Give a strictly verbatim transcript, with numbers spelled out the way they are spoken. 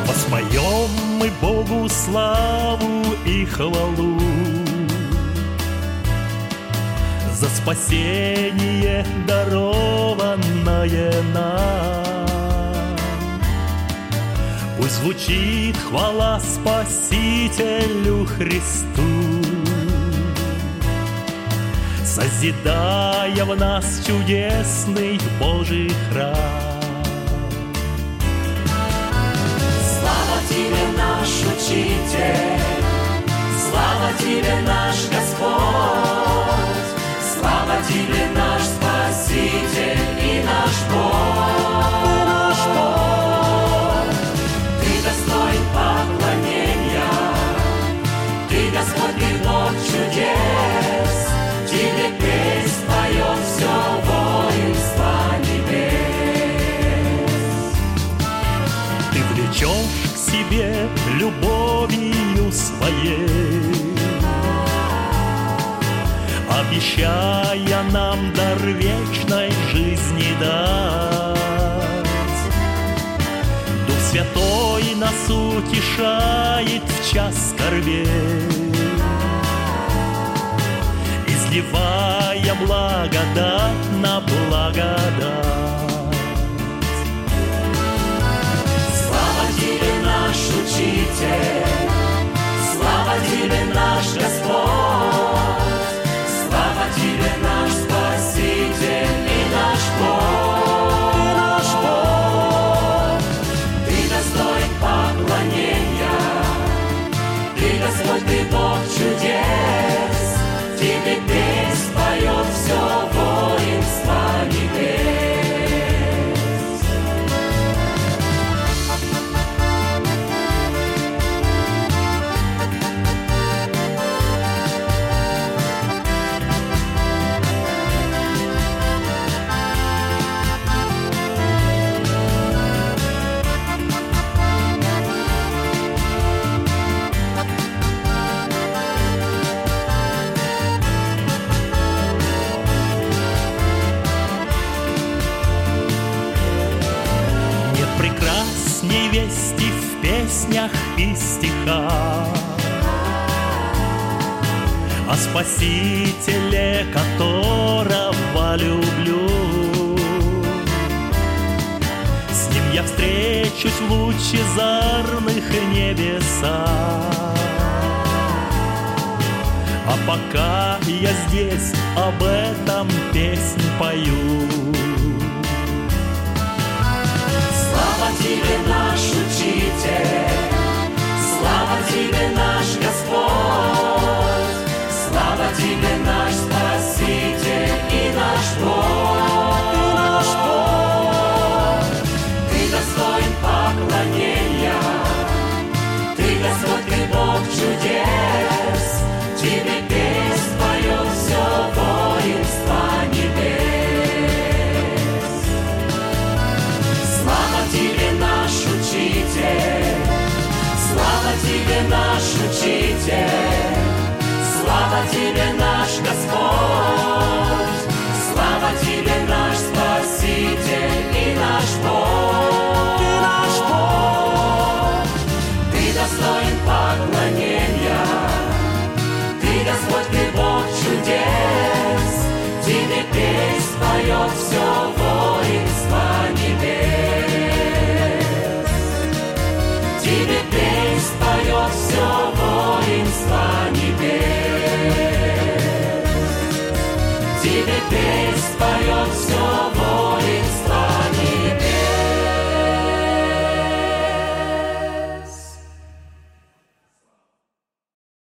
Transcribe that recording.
Воспоем мы Богу славу и хвалу за спасение, дарованное нам. Пусть звучит хвала Спасителю Христу, созидая в нас чудесный Божий храм. Слава Тебе, наш Учитель, слава Тебе, наш Господь, слава Тебе, наш Спаситель и наш Бог. И наш Бог. Ты достоин поклонения, Ты Господь, Ты Бог чудес, Тебе песнь поет все воинство небес. Ты влечешь к себе любовью своей, обещая нам дар вечной жизни дать. Дух Святой нас утешает в час скорбей, изливая благодать на благодать. Слава Тебе, наш Учитель, слава Тебе, наш Господь, слава Тебе, наш Спаситель и наш Бог. И наш Бог. Ты достоин поклонения, Ты Господь, Ты Бог чудес, Тебе песнь поет все воинство небес. Прекрасней вести в песнях и стихах о Спасителе, которого люблю. С Ним я встречусь в лучезарных небесах. А пока я здесь, об этом песнь пою. Слава Тебе, наш Учитель, слава Тебе, наш Господь, слава Тебе, наш Спаситель и наш Бог. И наш Бог. Ты достоин поклонения, Ты Господь, Ты Бог чудес, Тебе песнь поет все воинство небес. Слава Тебе, наш Учитель, слава Тебе, наш Учитель, слава Тебе, наш Господь, слава Тебе, наш Спаситель и наш Бог. И наш Бог. Ты достоин поклонения, Ты Господь, Ты Бог чудес, Тебе песнь поет все воинство небес. Тебе песнь поет все воинство небес. Тебе песнь поет все воинство небес.